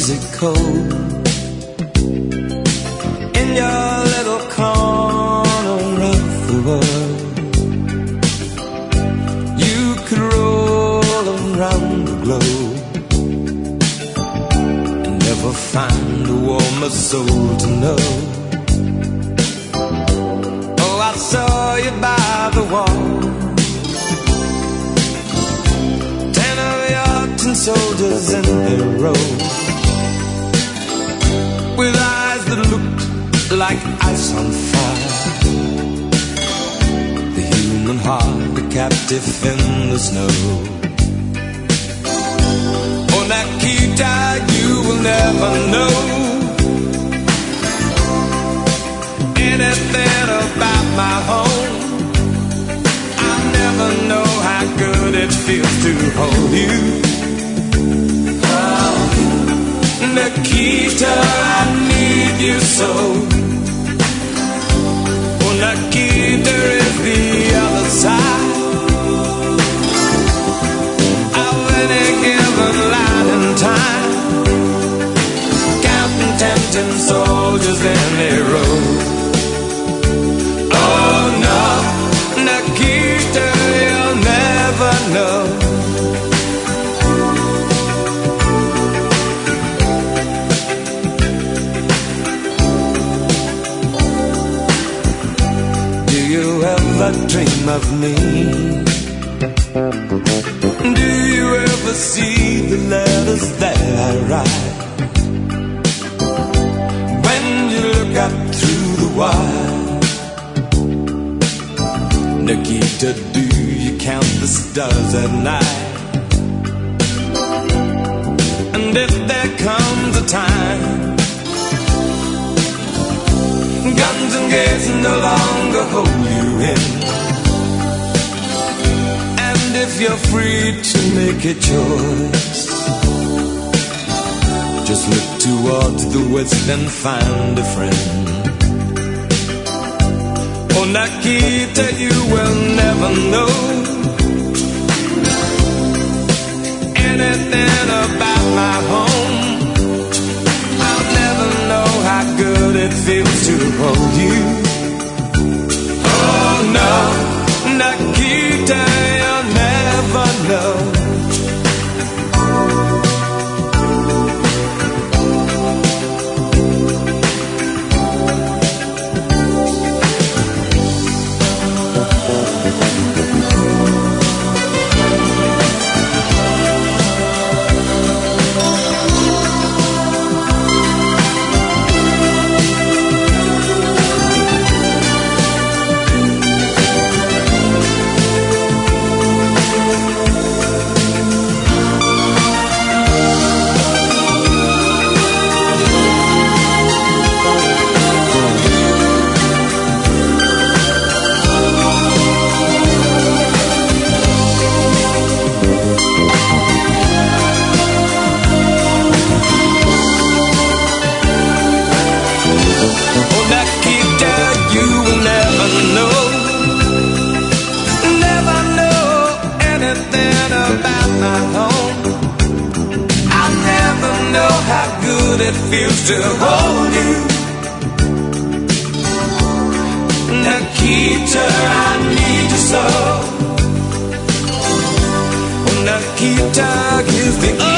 it cold? In your little corner of the world, you could roll around the globe and never find a warmer soul to know. Oh, I saw you by the wall, 10 of your tin soldiers in a row, with eyes that looked like ice on fire. The human heart, a captive in the snow. Oh, Nikita, you will never know anything about my home. I'll never know how good it feels to hold you. Oh, Nikita, I need you so. Oh, Nikita is the other side of any given line in time, counting tempting soldiers in a row. Oh no, Nikita, you'll never know. Do you ever dream of me? Do you ever see the letters that I write? When you look up through the wire, Nikita, do you count the stars at night? And if there comes a time guns and gates no longer hold you in, and if you're free to make a choice, just look towards the west and find a friend. Oh, Nikita, you will never know anything about my home. I'll never know how good it feels to hold you. Oh no, Nikita, you'll never know. It feels to hold you. Nikita, I need you so. Nikita is the